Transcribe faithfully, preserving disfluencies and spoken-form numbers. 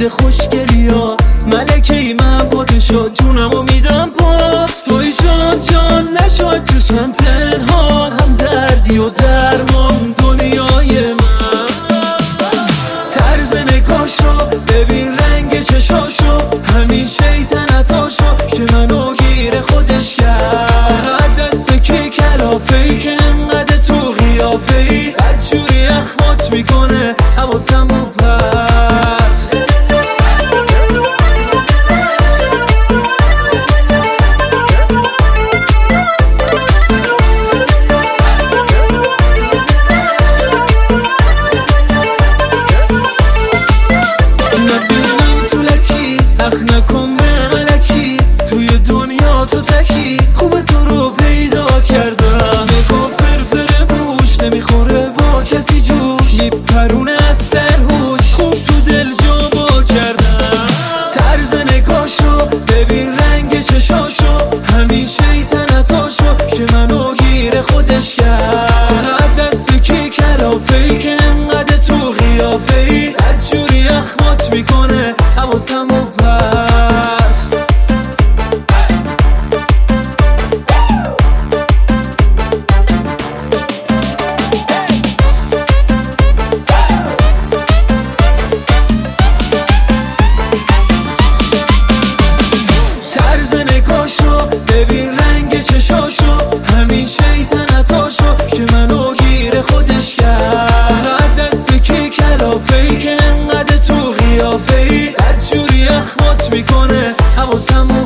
بده خوشگلیات ملکه من پادشاه جونمو میدم پات توی جان جان نشد چشم پنهان هم دردی و درمان دنیای من طرز نگاشو ببین رنگ چشاشو همین شیطنتاشو شه منو گیر خودش کرد دست که کلافه‌ای که انقدر تو قیافه‌ای بدجوری اخمات میکنه حواسم رو پرت نبینم تو لکی اخ نکن به ملکی توی دنیا تو تکی خوب تو رو پیدا کردم نگاه فرفر بوش نمیخوره با کسی جوش میپرونه از سرهوش خوب تو دل جا با کردم طرز نگاشو ببین رنگ چشاشو همین شیطنتاشو شه منو گیر خودش کرد دست که کلافه‌ای که انقدر تو قیافه‌ای بدجوری اخمات میکنه حواسم رو پرت طرز نگاشو ببین رنگ چشاشو همین شیطنتاشو شه منو گیر خودش کرد دست که کلافه‌ای که انقدر تو قیافه‌ای بدجوری اخمات میکنه حواسم